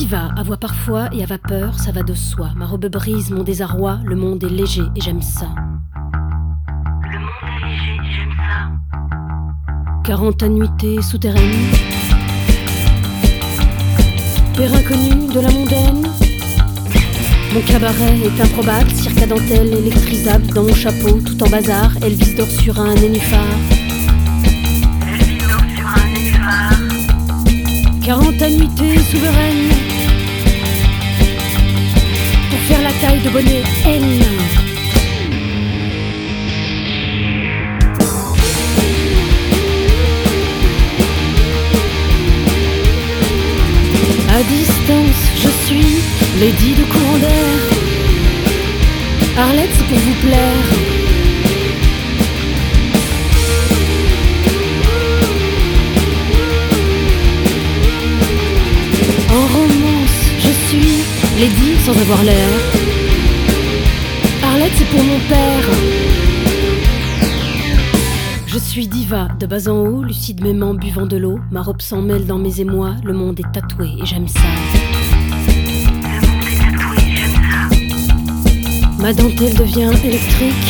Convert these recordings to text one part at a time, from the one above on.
diva, à voix parfois et à vapeur, ça va de soi. Ma robe brise mon désarroi, le monde est léger et j'aime ça. Le monde est léger et j'aime ça. 40 annuités souterraines, père inconnu de la mondaine. Mon cabaret est improbable, cirque à dentelle électrisable. Dans mon chapeau, tout en bazar, Elvis dort sur un nénuphar. Elvis dort sur un nénuphar. 40 annuités souveraines pour faire la taille de bonnet N. À distance, je suis Lady de courant d'air. Arlette, c'est pour vous plaire. En romance, je suis Lady sans avoir l'air. Arlette, c'est pour mon père. Je suis diva, de bas en haut, lucide m'aimant, buvant de l'eau. Ma robe s'en mêle dans mes émois, le monde est tatoué et j'aime ça. Le monde est tatoué et j'aime ça. Ma dentelle devient électrique.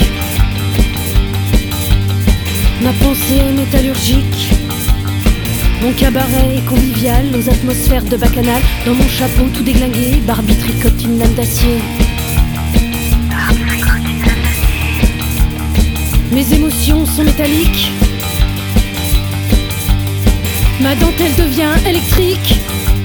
Ma pensée est métallurgique. Mon cabaret est convivial, aux atmosphères de bacchanal. Dans mon chapeau tout déglingué, Barbie tricote une lame d'acier. Mes émotions sont métalliques. Ma dentelle devient électrique.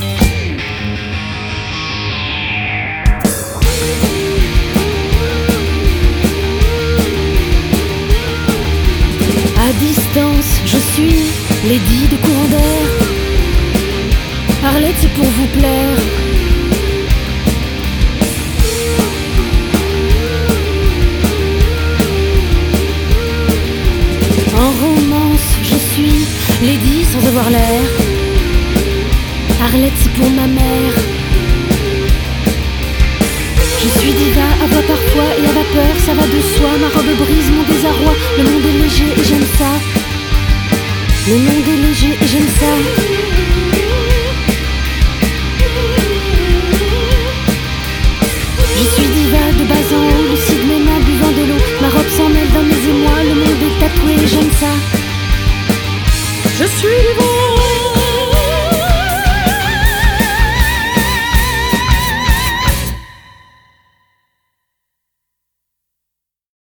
À distance, je suis Lady de courant d'air. Arlette, c'est pour vous plaire. En romance, je suis Lady sans avoir l'air. Arlette, c'est pour ma mère. Je suis diva, à voix parfois et à vapeur, ça va de soi. Ma robe brise mon désarroi, le monde est léger et j'aime ça. Le monde est léger et j'aime ça. Je suis diva, de bas en haut, lucide m'aimant, buvant de l'eau. Ma robe s'en mêle dans mes émois, le monde est tatoué et j'aime ça. Je suis diva.